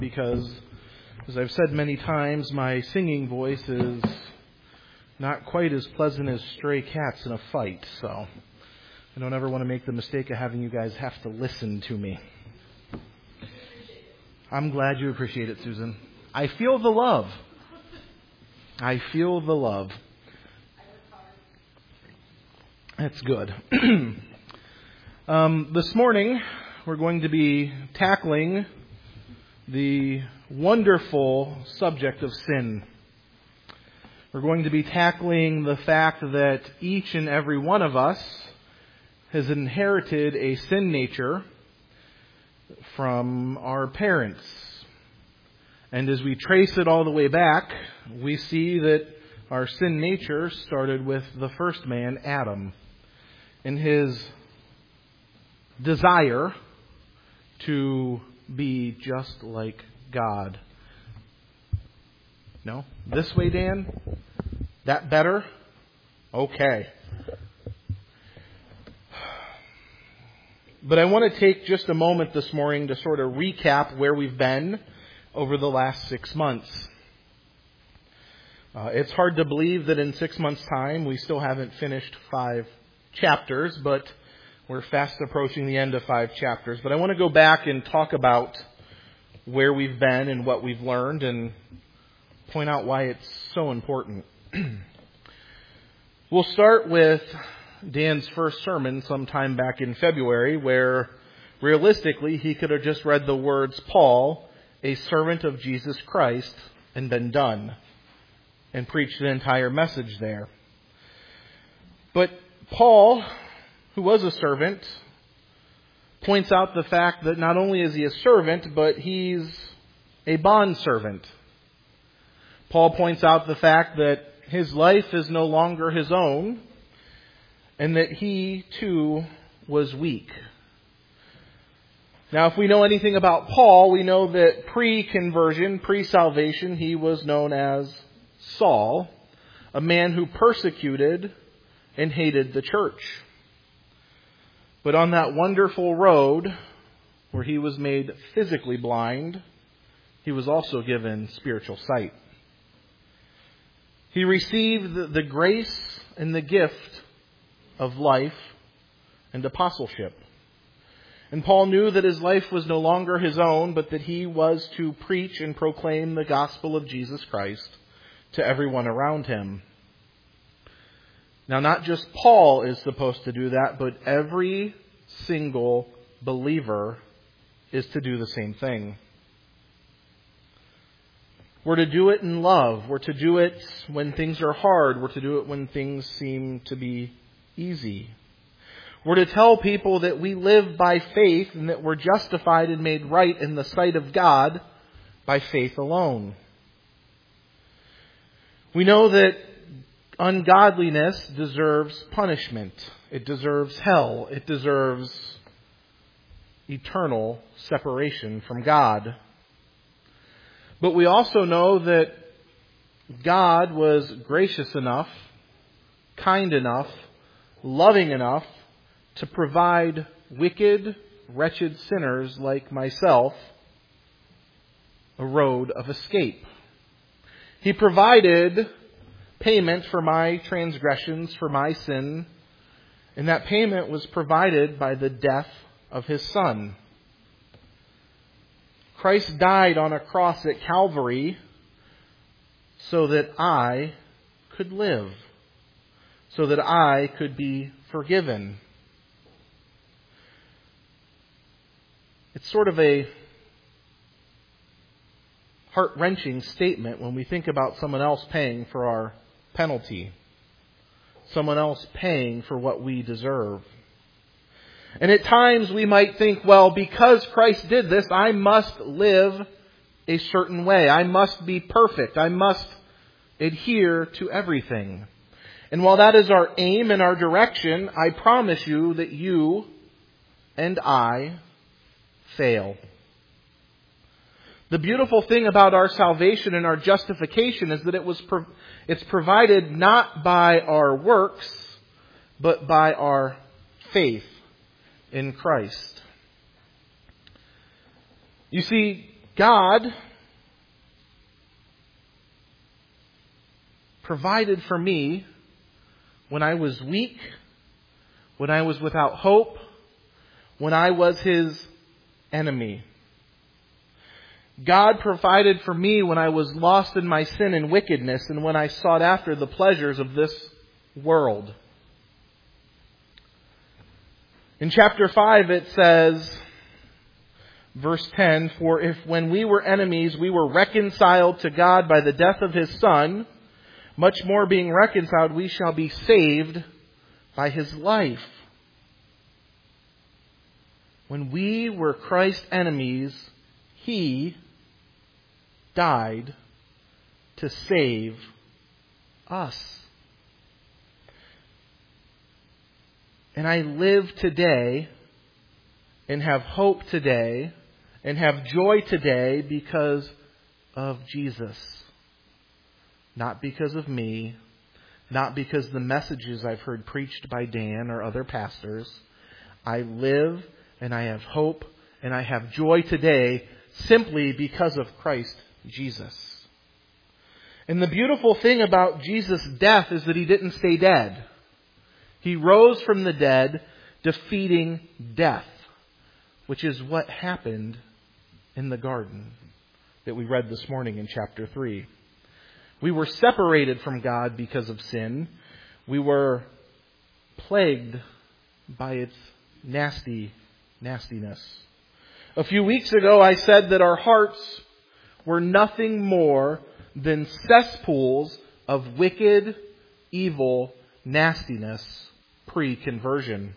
because, as I've said many times, my singing voice is not quite as pleasant as stray cats in a fight, so I don't ever want to make the mistake of having you guys have to listen to me. I'm glad you appreciate it, Susan. I feel the love. I feel the love. That's good. This morning, we're going to be tackling the wonderful subject of sin. We're going to be tackling the fact that each and every one of us has inherited a sin nature from our parents. And as we trace it all the way back, we see that our sin nature started with the first man, Adam, and his desire to be just like God. No? This way, Dan? That better? Okay. But I want to take just a moment this morning to sort of recap where we've been over the last 6 months. It's hard to believe that in 6 months' time we still haven't finished 5 chapters, but we're fast approaching the end of 5 chapters. But I want to go back and talk about where we've been and what we've learned and point out why it's so important. We'll start with Dan's first sermon sometime back in February, where realistically he could have just read the words, Paul, a servant of Jesus Christ, and been done, and preached the entire message there. But Paul, who was a servant, points out the fact that not only is he a servant, but he's a bondservant. Paul points out the fact that his life is no longer his own, and that he, too, was weak. Now, if we know anything about Paul, we know that pre-conversion, pre-salvation, he was known as Saul, a man who persecuted and hated the church. But on that wonderful road, where he was made physically blind, he was also given spiritual sight. He received the grace and the gift of life and apostleship. And Paul knew that his life was no longer his own, but that he was to preach and proclaim the gospel of Jesus Christ to everyone around him. Now, not just Paul is supposed to do that, but every single believer is to do the same thing. We're to do it in love. We're to do it when things are hard. We're to do it when things seem to be easy. We're to tell people that we live by faith and that we're justified and made right in the sight of God by faith alone. We know that ungodliness deserves punishment. It deserves hell. It deserves eternal separation from God. But we also know that God was gracious enough, kind enough, loving enough to provide wicked, wretched sinners like myself a road of escape. He provided payment for my transgressions, for my sin, and that payment was provided by the death of His Son. Christ died on a cross at Calvary so that I could live, so that I could be forgiven. It's sort of a heart-wrenching statement when we think about someone else paying for our penalty, someone else paying for what we deserve. And at times we might think, well, because Christ did this, I must live a certain way. I must be perfect. I must adhere to everything. And while that is our aim and our direction, I promise you that you and I fail. The beautiful thing about our salvation and our justification is that it's provided not by our works, but by our faith in Christ. You see, God provided for me when I was weak, when I was without hope, when I was His enemy. God provided for me when I was lost in my sin and wickedness and when I sought after the pleasures of this world. In chapter 5 it says, verse 10, "For if when we were enemies we were reconciled to God by the death of His Son, much more being reconciled we shall be saved by His life." When we were Christ's enemies, He died to save us. And I live today and have hope today and have joy today because of Jesus. Not because of me, not because of the messages I've heard preached by Dan or other pastors. I live and I have hope and I have joy today simply because of Christ Jesus. And the beautiful thing about Jesus' death is that He didn't stay dead. He rose from the dead, defeating death, which is what happened in the garden that we read this morning in chapter 3. We were separated from God because of sin. We were plagued by its nastiness. A few weeks ago I said that our hearts were nothing more than cesspools of wicked, evil nastiness pre-conversion.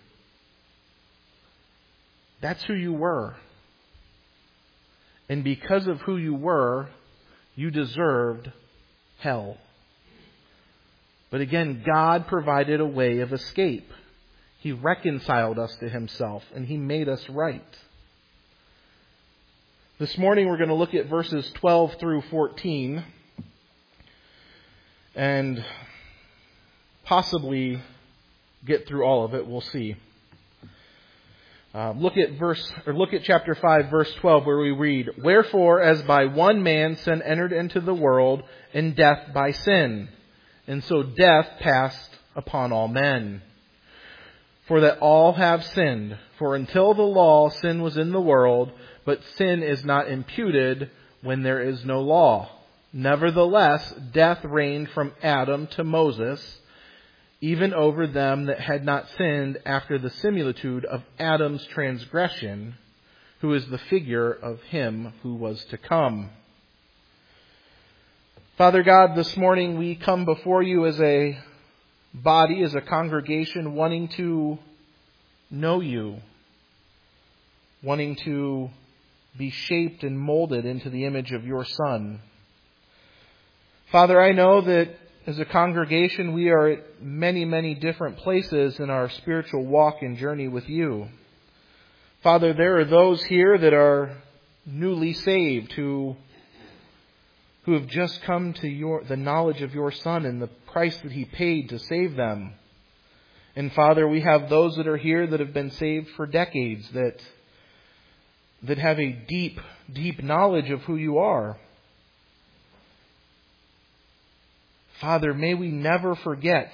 That's who you were. And because of who you were, you deserved hell. But again, God provided a way of escape. He reconciled us to Himself and He made us right. This morning we're going to look at verses 12 through 14 and possibly get through all of it. We'll see. Look at chapter 5, verse 12, where we read, "Wherefore, as by one man sin entered into the world, and death by sin, and so death passed upon all men. For that all have sinned. For until the law, sin was in the world, but sin is not imputed when there is no law. Nevertheless, death reigned from Adam to Moses, even over them that had not sinned after the similitude of Adam's transgression, who is the figure of Him who was to come." Father God, this morning we come before You as a body, as a congregation, wanting to know You, wanting to be shaped and molded into the image of Your Son. Father, I know that as a congregation we are at many, many different places in our spiritual walk and journey with You. Father, there are those here that are newly saved who have just come to the knowledge of Your Son and the price that He paid to save them. And Father, we have those that are here that have been saved for decades, that have a deep, deep knowledge of who You are. Father, may we never forget,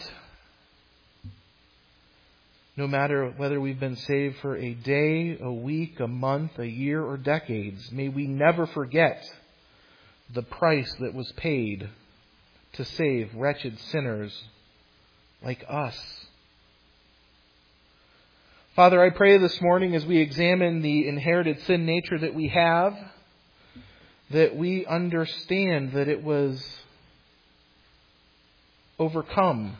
no matter whether we've been saved for a day, a week, a month, a year, or decades, may we never forget the price that was paid to save wretched sinners like us. Father, I pray this morning as we examine the inherited sin nature that we have, that we understand that it was overcome,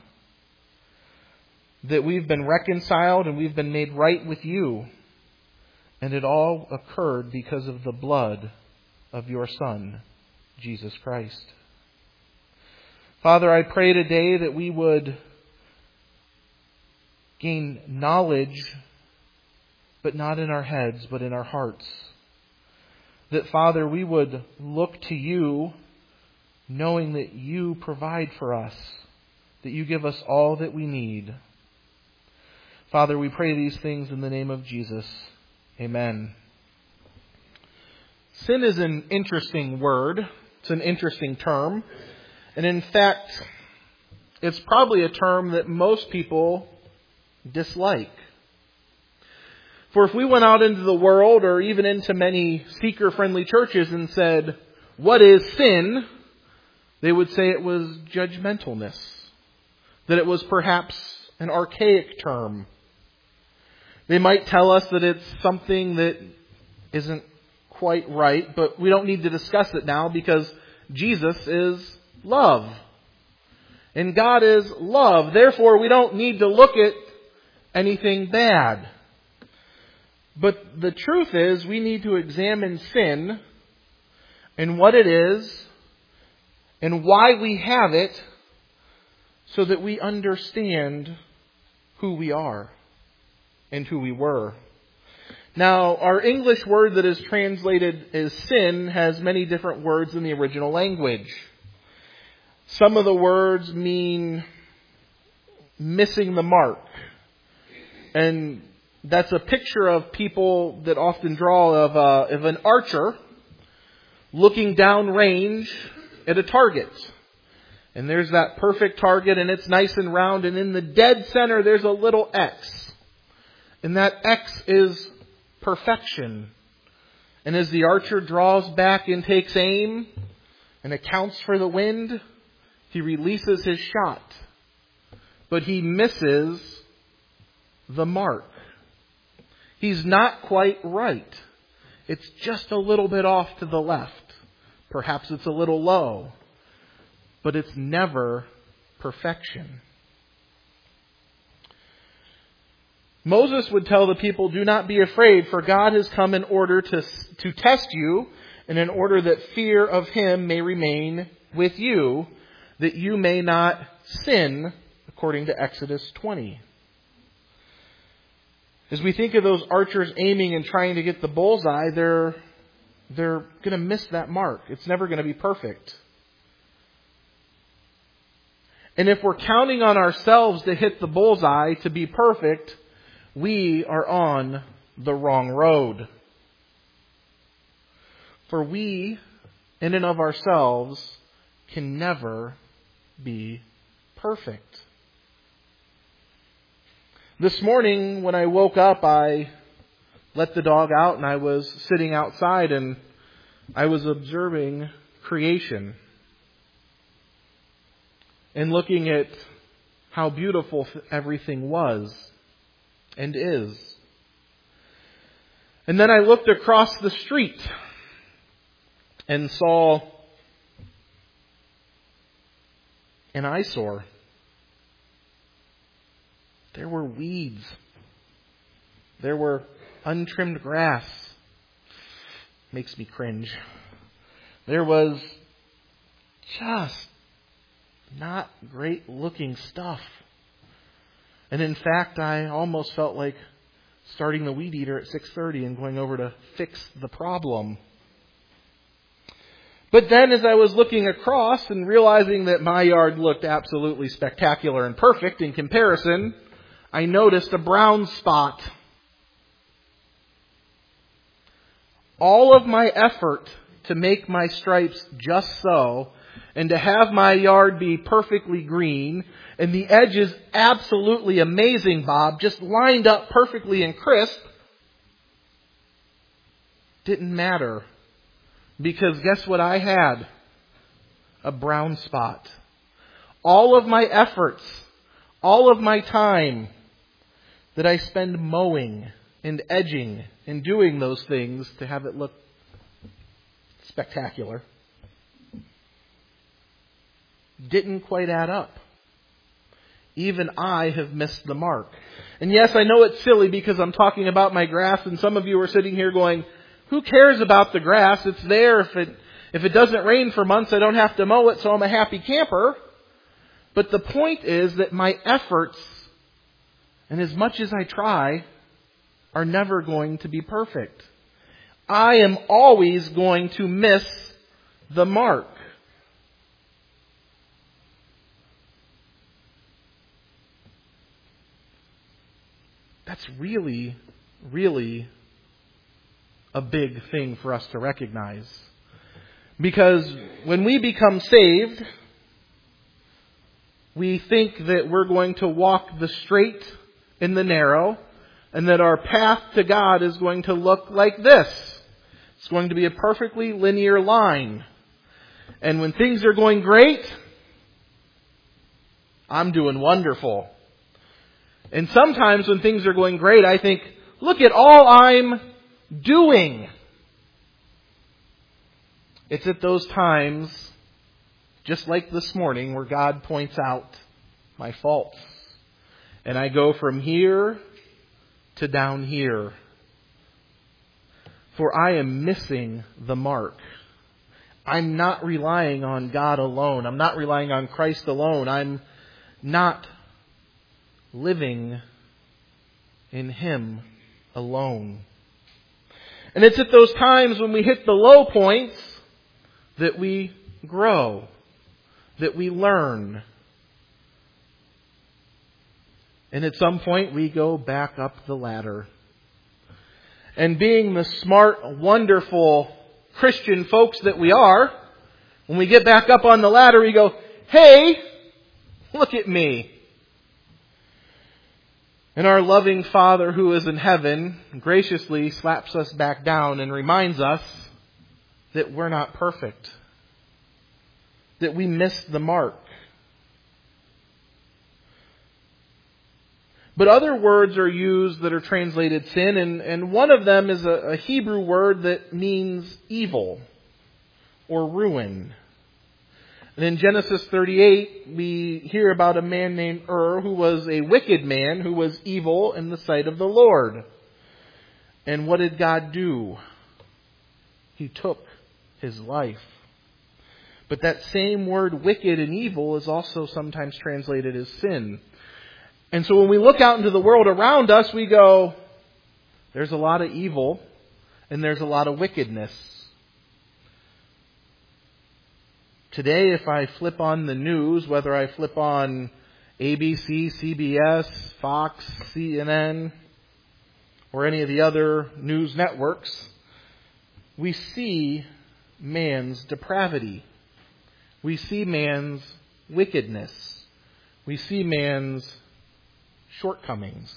that we've been reconciled and we've been made right with You, and it all occurred because of the blood of Your Son, Jesus Christ. Father, I pray today that we would gain knowledge, but not in our heads, but in our hearts. That, Father, we would look to You, knowing that You provide for us, that You give us all that we need. Father, we pray these things in the name of Jesus. Amen. Sin is an interesting word. It's an interesting term. And in fact, it's probably a term that most people dislike. For if we went out into the world or even into many seeker-friendly churches and said, "What is sin?" they would say it was judgmentalness. That it was perhaps an archaic term. They might tell us that it's something that isn't quite right, but we don't need to discuss it now because Jesus is love. And God is love. Therefore, we don't need to look at anything bad. But the truth is, we need to examine sin and what it is and why we have it so that we understand who we are and who we were. Now, our English word that is translated as sin has many different words in the original language. Some of the words mean missing the mark. And that's a picture of people that often draw of an archer looking downrange at a target. And there's that perfect target and it's nice and round, and in the dead center there's a little X. And that X is perfection. And as the archer draws back and takes aim and accounts for the wind, he releases his shot. But he misses the mark. He's not quite right. It's just a little bit off to the left. Perhaps it's a little low. But it's never perfection. Moses would tell the people, "Do not be afraid, for God has come in order to test you, and in order that fear of Him may remain with you, that you may not sin," according to Exodus 20. As we think of those archers aiming and trying to get the bullseye, they're going to miss that mark. It's never going to be perfect. And if we're counting on ourselves to hit the bullseye, to be perfect, we are on the wrong road. For we, in and of ourselves, can never be perfect. This morning, when I woke up, I let the dog out and I was sitting outside and I was observing creation and looking at how beautiful everything was and is. And then I looked across the street and saw an eyesore. There were weeds. There were untrimmed grass. Makes me cringe. There was just not great looking stuff. And in fact, I almost felt like starting the weed eater at 6:30 and going over to fix the problem. But then as I was looking across and realizing that my yard looked absolutely spectacular and perfect in comparison, I noticed a brown spot. All of my effort to make my stripes just so, and to have my yard be perfectly green, and the edges absolutely amazing, Bob, just lined up perfectly and crisp, didn't matter. Because guess what I had? A brown spot. All of my efforts, all of my time that I spend mowing and edging and doing those things to have it look spectacular didn't quite add up. Even I have missed the mark. And yes, I know it's silly because I'm talking about my grass, and some of you are sitting here going, "Who cares about the grass? It's there. If it doesn't rain for months, I don't have to mow it, so I'm a happy camper." But the point is that my efforts, and as much as I try, are never going to be perfect. I am always going to miss the mark. That's really, really a big thing for us to recognize. Because when we become saved, we think that we're going to walk the straight and the narrow, and that our path to God is going to look like this. It's going to be a perfectly linear line. And when things are going great, I'm doing wonderful. And sometimes when things are going great, I think, look at all I'm doing. It's at those times, just like this morning, where God points out my faults. And I go from here to down here. For I am missing the mark. I'm not relying on God alone. I'm not relying on Christ alone. I'm not living in Him alone. And it's at those times when we hit the low points that we grow, that we learn. And at some point we go back up the ladder. And being the smart, wonderful Christian folks that we are, when we get back up on the ladder, we go, hey, look at me. And our loving Father who is in heaven graciously slaps us back down and reminds us that we're not perfect, that we missed the mark. But other words are used that are translated sin, and one of them is a Hebrew word that means evil or ruin. And in Genesis 38, we hear about a man named who was a wicked man who was evil in the sight of the Lord. And what did God do? He took his life. But that same word, wicked and evil, is also sometimes translated as sin. And so when we look out into the world around us, we go, there's a lot of evil and there's a lot of wickedness. Today, if I flip on the news, whether I flip on ABC, CBS, Fox, CNN, or any of the other news networks, we see man's depravity. We see man's wickedness. We see man's shortcomings.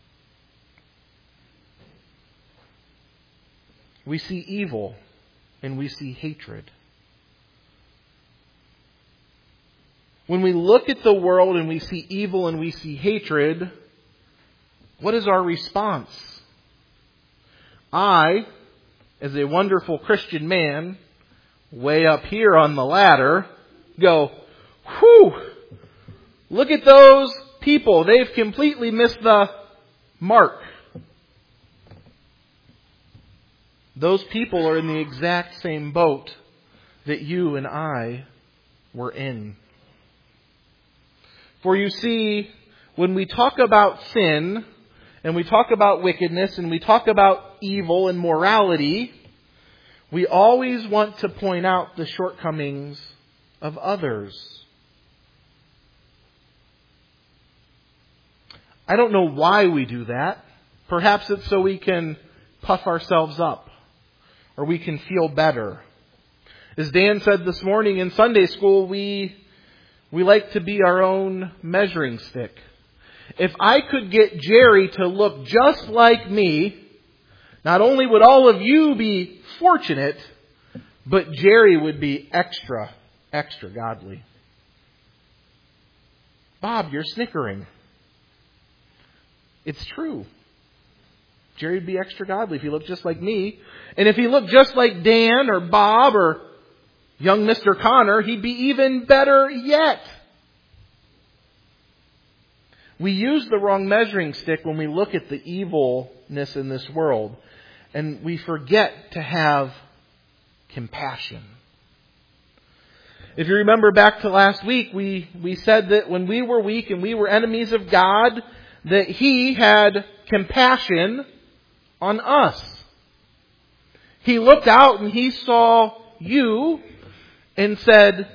We see evil and we see hatred. When we look at the world and we see evil and we see hatred, what is our response? I, as a wonderful Christian man, way up here on the ladder, go, whew, look at those people. They've completely missed the mark. Those people are in the exact same boat that you and I were in. For you see, when we talk about sin, and we talk about wickedness, and we talk about evil and morality, we always want to point out the shortcomings of others. I don't know why we do that. Perhaps it's so we can puff ourselves up, or we can feel better. As Dan said this morning in Sunday school, we like to be our own measuring stick. If I could get Jerry to look just like me, not only would all of you be fortunate, but Jerry would be extra godly. Bob, you're snickering. It's true. Jerry would be extra godly if he looked just like me. And if he looked just like Dan or Bob or young Mr. Connor, he'd be even better yet. We use the wrong measuring stick when we look at the evilness in this world. And we forget to have compassion. If you remember back to last week, we said that when we were weak and we were enemies of God, that He had compassion on us. He looked out and He saw you and said,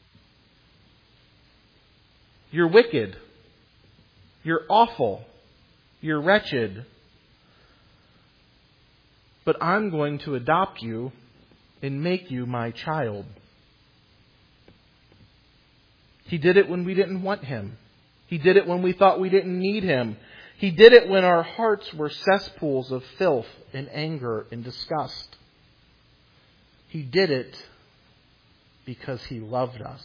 you're wicked. You're awful. You're wretched. but I'm going to adopt you and make you my child. He did it when we didn't want Him. He did it when we thought we didn't need Him. He did it when our hearts were cesspools of filth and anger and disgust. He did it because He loved us.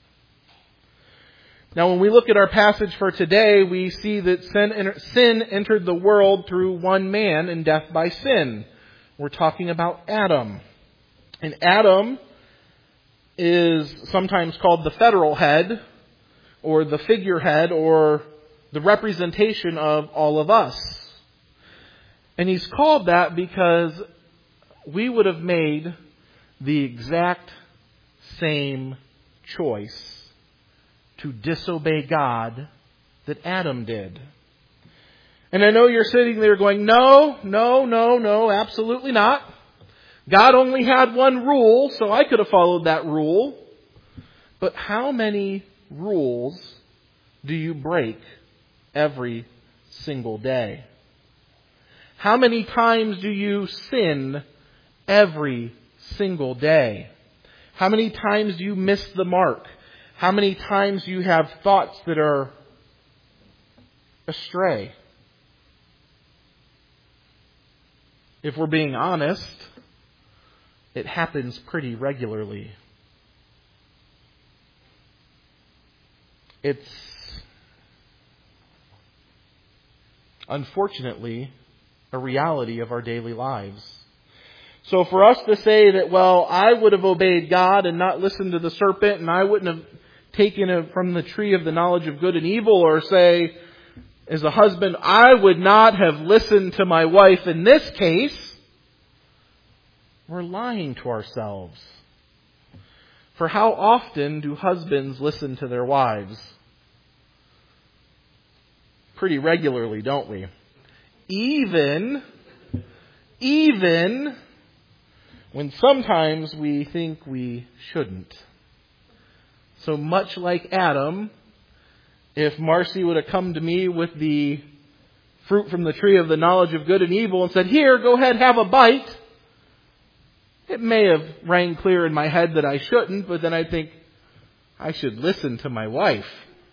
Now, when we look at our passage for today, we see that sin entered the world through one man and death by sin. We're talking about Adam. And Adam is sometimes called the federal head, or the figurehead, or the representation of all of us. And he's called that because we would have made the exact same choice to disobey God that Adam did. And I know you're sitting there going, no, absolutely not. God only had one rule, so I could have followed that rule. But how many rules do you break every single day? How many times do you sin every single day? How many times do you miss the mark? How many times do you have thoughts that are astray? If we're being honest, it happens pretty regularly. It's unfortunately a reality of our daily lives. So for us to say that, well, I would have obeyed God and not listened to the serpent, and I wouldn't have taken it from the tree of the knowledge of good and evil, or say, as a husband, I would not have listened to my wife in this case, we're lying to ourselves. For how often do husbands listen to their wives? Pretty regularly, don't we? Even when sometimes we think we shouldn't. So much like Adam, if Marcy would have come to me with the fruit from the tree of the knowledge of good and evil and said, here, go ahead, have a bite, it may have rang clear in my head that I shouldn't, but then I think I should listen to my wife.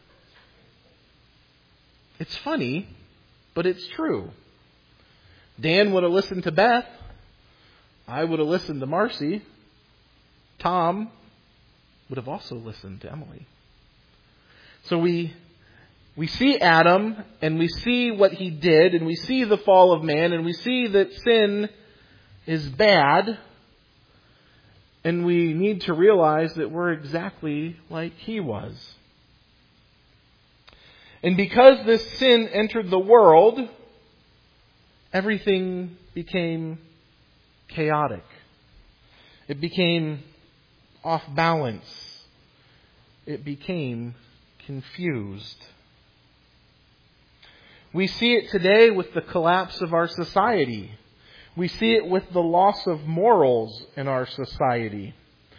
It's funny, but it's true. Dan would have listened to Beth. I would have listened to Marcy. Tom would have also listened to Emily. So we see Adam, and we see what he did, and we see the fall of man, and we see that sin is bad, and we need to realize that we're exactly like he was. And because this sin entered the world, everything became chaotic. It became off balance. It became confused. We see it today with the collapse of our society. We see it with the loss of morals in our society.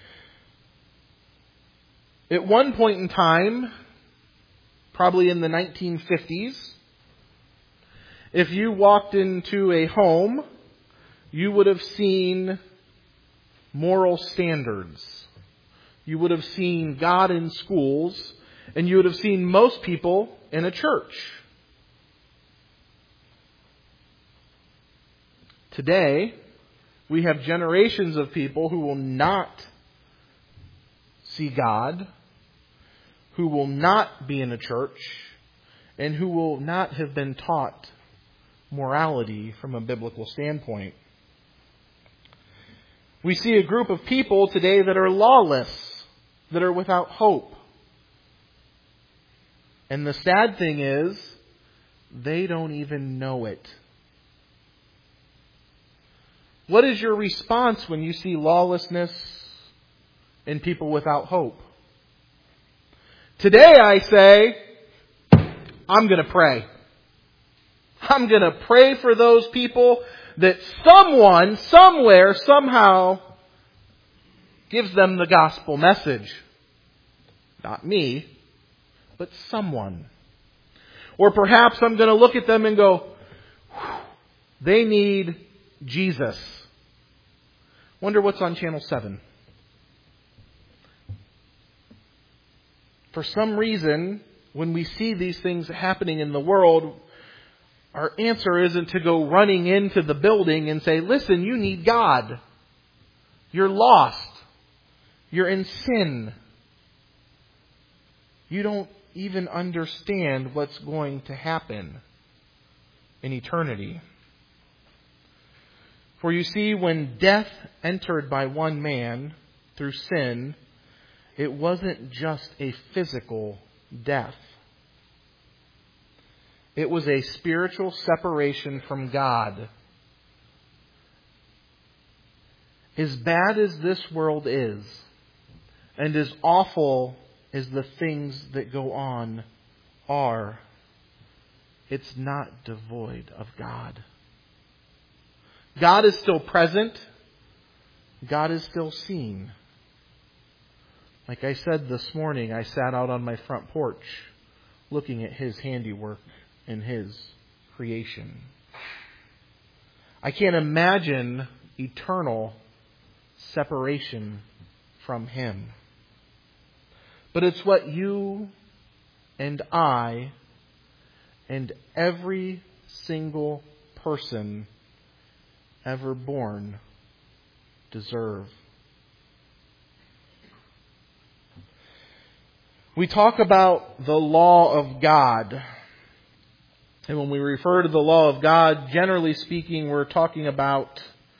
At one point in time, probably in the 1950s, if you walked into a home, you would have seen moral standards. You would have seen God in schools, and you would have seen most people in a church. Today, we have generations of people who will not see God, who will not be in a church, and who will not have been taught morality from a biblical standpoint. We see a group of people today that are lawless, that are without hope. And the sad thing is, they don't even know it. What is your response when you see lawlessness and people without hope? Today I say, I'm going to pray. I'm going to pray for those people that someone, somewhere, somehow gives them the gospel message. Not me, but someone. Or perhaps I'm going to look at them and go, they need Jesus. Wonder what's on Channel 7. For some reason, when we see these things happening in the world, our answer isn't to go running into the building and say, listen, you need God. You're lost. You're in sin. You don't even understand what's going to happen in eternity. For you see, when death entered by one man through sin, it wasn't just a physical death. It was a spiritual separation from God. As bad as this world is, and as awful as the things that go on are, it's not devoid of God. God is still present. God is still seen. Like I said this morning, I sat out on my front porch looking at His handiwork and His creation. I can't imagine eternal separation from Him. But it's what you and I and every single person ever born deserve. We talk about the law of God. And when we refer to the law of God, generally speaking, we're talking about,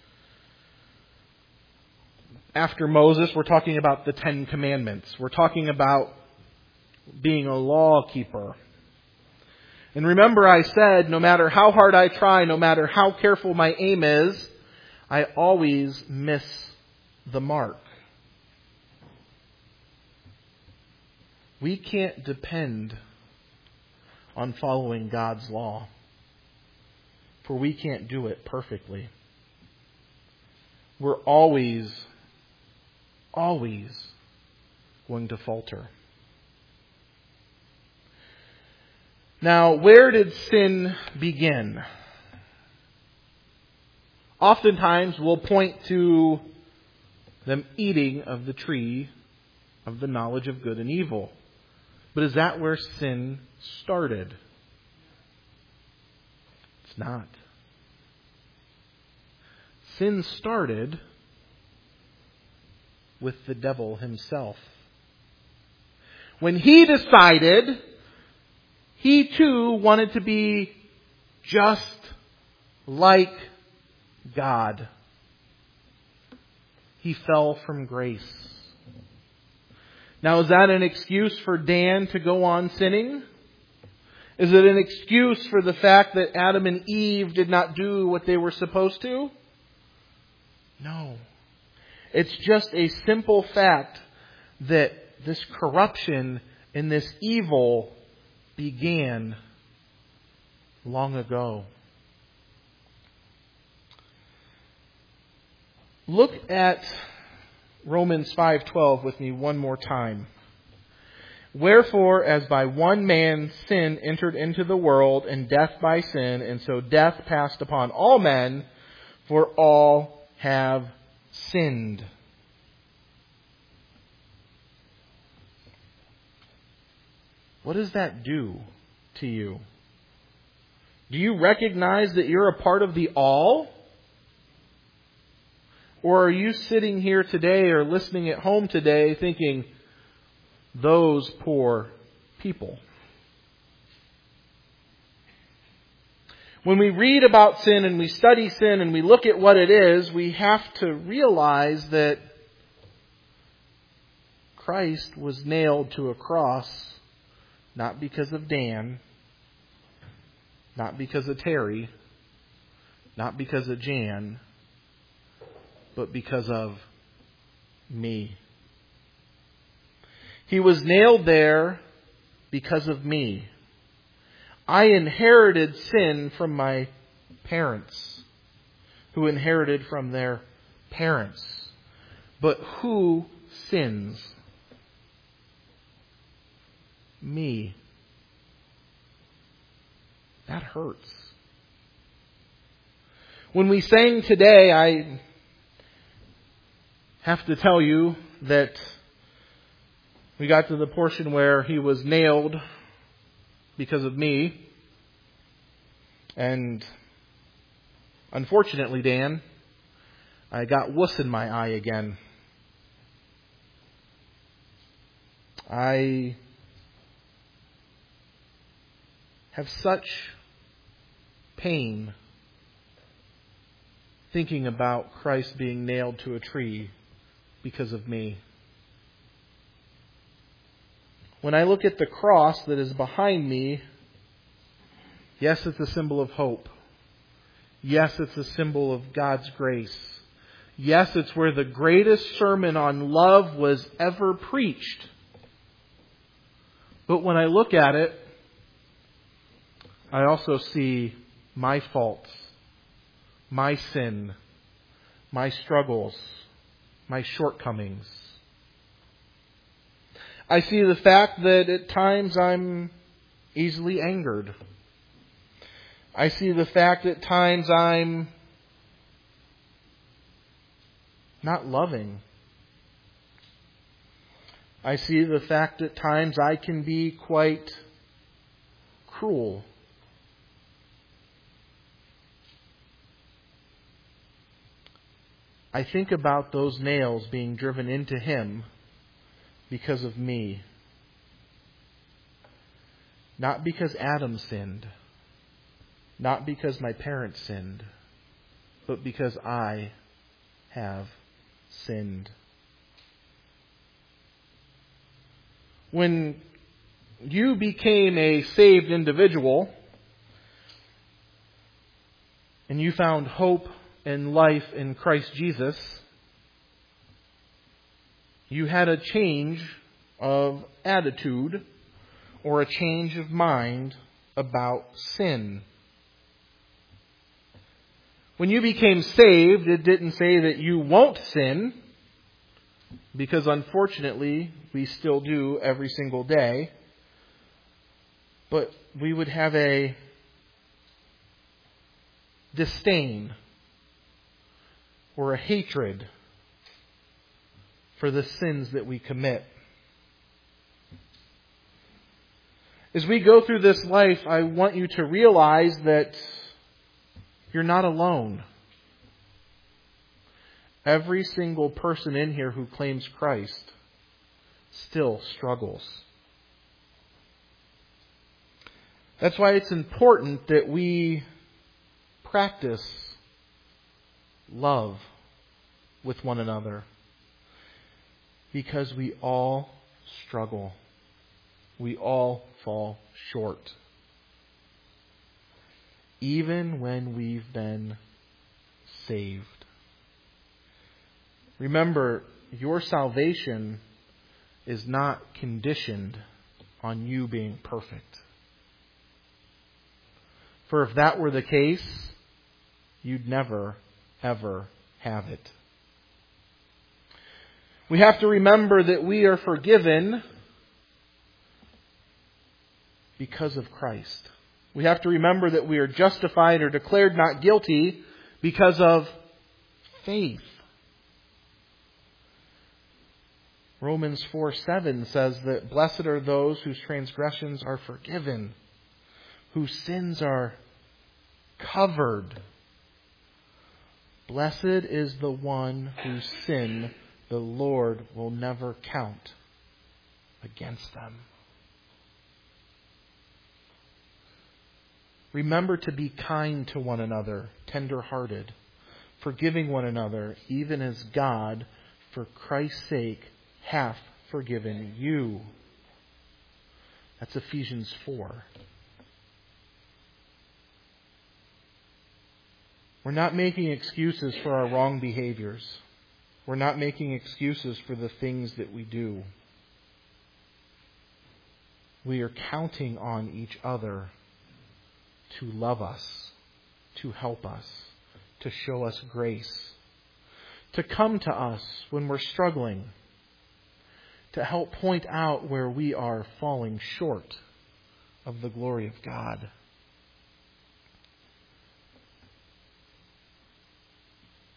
after Moses, we're talking about the Ten Commandments. We're talking about being a law keeper. And remember, I said, no matter how hard I try, no matter how careful my aim is, I always miss the mark. We can't depend on following God's law, for we can't do it perfectly. We're always going to falter. Now, where did sin begin? Oftentimes, we'll point to them eating of the tree of the knowledge of good and evil. But is that where sin started? It's not. Sin started with the devil himself. When he decided he too wanted to be just like God, he fell from grace. Now, is that an excuse for Dan to go on sinning? Is it an excuse for the fact that Adam and Eve did not do what they were supposed to? No. It's just a simple fact that this corruption and this evil began long ago. Look at Romans 5:12 with me one more time. Wherefore, as by one man sin entered into the world, and death by sin, and so death passed upon all men, for all have sinned. What does that do to you? Do you recognize that you're a part of the all? Or are you sitting here today or listening at home today thinking, those poor people? When we read about sin and we study sin and we look at what it is, we have to realize that Christ was nailed to a cross not because of Dan, not because of Terry, not because of Jan, but because of me. He was nailed there because of me. I inherited sin from my parents, who inherited from their parents. But who sins? Me. That hurts. When we sang today, I have to tell you that we got to the portion where he was nailed because of me. And unfortunately, Dan, I got wuss in my eye again. I have such pain thinking about Christ being nailed to a tree because of me. When I look at the cross that is behind me, yes, it's a symbol of hope. Yes, it's a symbol of God's grace. Yes, it's where the greatest sermon on love was ever preached. But when I look at it, I also see my faults, my sin, my struggles, my shortcomings. I see the fact that at times I'm easily angered. I see the fact that at times I'm not loving. I see the fact that at times I can be quite cruel. I think about those nails being driven into Him because of me. Not because Adam sinned. Not because my parents sinned. But because I have sinned. When you became a saved individual and you found hope and life in Christ Jesus, you had a change of attitude or a change of mind about sin. When you became saved, it didn't say that you won't sin, because unfortunately we still do every single day. But we would have a disdain or a hatred for the sins that we commit. As we go through this life, I want you to realize that you're not alone. Every single person in here who claims Christ still struggles. That's why it's important that we practice love with one another. Because we all struggle. We all fall short. Even when we've been saved. Remember, your salvation is not conditioned on you being perfect. For if that were the case, you'd never, ever have it. We have to remember that we are forgiven because of Christ. We have to remember that we are justified or declared not guilty because of faith. Romans 4:7 says that blessed are those whose transgressions are forgiven, whose sins are covered. Blessed is the one whose sin the Lord will never count against them. Remember to be kind to one another, tender-hearted, forgiving one another, even as God, for Christ's sake, hath forgiven you. That's Ephesians 4. We're not making excuses for our wrong behaviors. We're not making excuses for the things that we do. We are counting on each other to love us, to help us, to show us grace, to come to us when we're struggling, to help point out where we are falling short of the glory of God.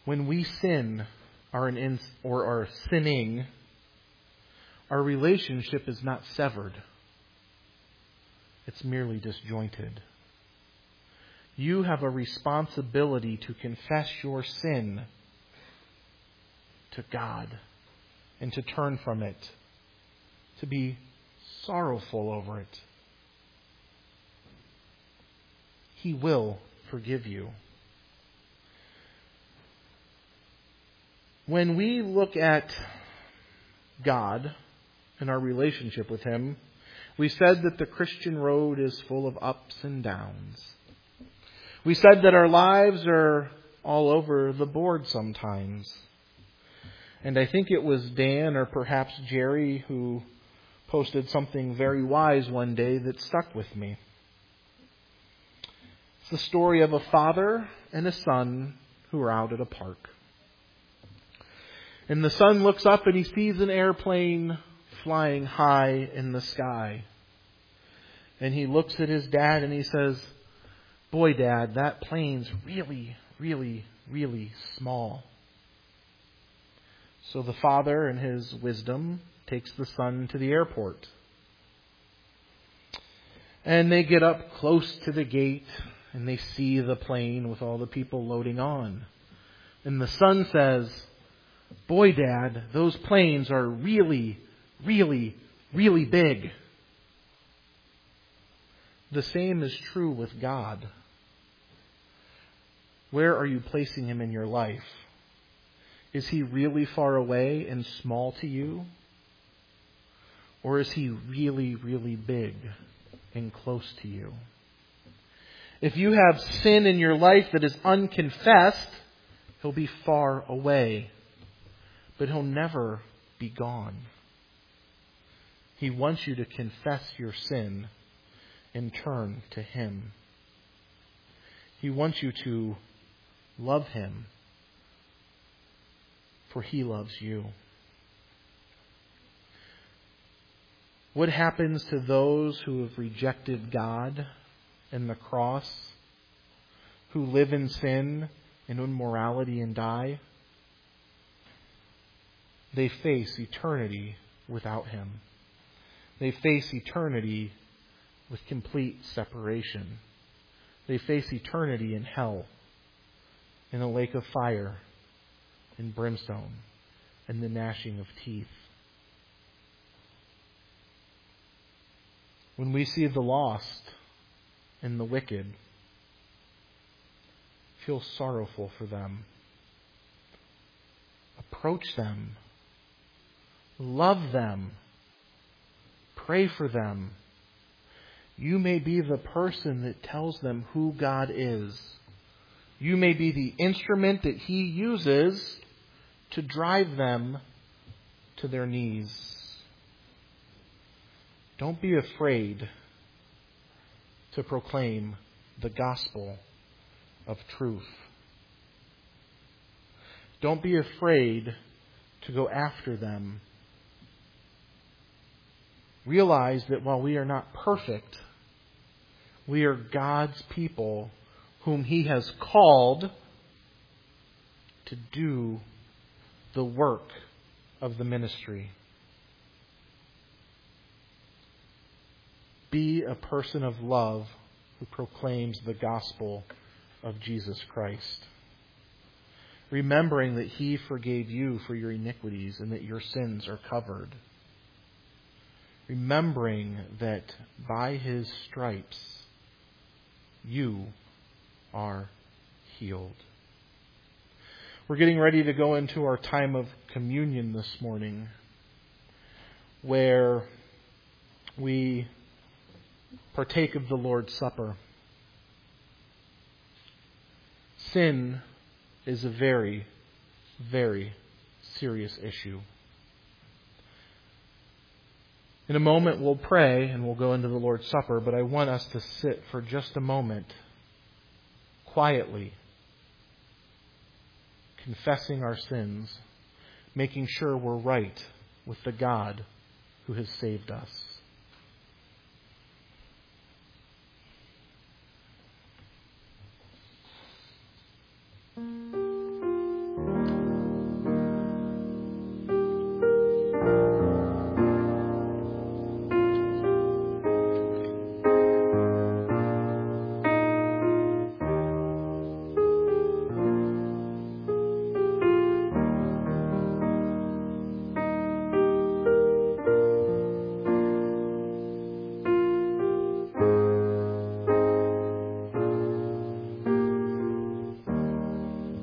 When we sin or are sinning, our relationship is not severed. It's merely disjointed. You have a responsibility to confess your sin to God and to turn from it, to be sorrowful over it. He will forgive you. When we look at God and our relationship with Him, we said that the Christian road is full of ups and downs. We said that our lives are all over the board sometimes. And I think it was Dan or perhaps Jerry who posted something very wise one day that stuck with me. It's the story of a father and a son who are out at a park. And the son looks up and he sees an airplane flying high in the sky. And he looks at his dad and he says, "Boy, Dad, that plane's really, really, really small." So the father, in his wisdom, takes the son to the airport. And they get up close to the gate and they see the plane with all the people loading on. And the son says, "Boy, Dad, those planes are really, really, really big." The same is true with God. Where are you placing Him in your life? Is He really far away and small to you? Or is He really, really big and close to you? If you have sin in your life that is unconfessed, He'll be far away. But He'll never be gone. He wants you to confess your sin and turn to Him. He wants you to love Him, for He loves you. What happens to those who have rejected God and the cross, who live in sin and immorality and die? They face eternity without Him. They face eternity with complete separation. They face eternity in hell, in a lake of fire, in brimstone, and the gnashing of teeth. When we see the lost and the wicked, feel sorrowful for them. Approach them. Love them. Pray for them. You may be the person that tells them who God is. You may be the instrument that He uses to drive them to their knees. Don't be afraid to proclaim the gospel of truth. Don't be afraid to go after them. Realize that while we are not perfect, we are God's people whom He has called to do the work of the ministry. Be a person of love who proclaims the gospel of Jesus Christ, remembering that He forgave you for your iniquities and that your sins are covered. Remembering that by His stripes you are healed. We're getting ready to go into our time of communion this morning, where we partake of the Lord's Supper. Sin is a very, very serious issue. In a moment we'll pray and we'll go into the Lord's Supper, but I want us to sit for just a moment quietly, confessing our sins, making sure we're right with the God who has saved us.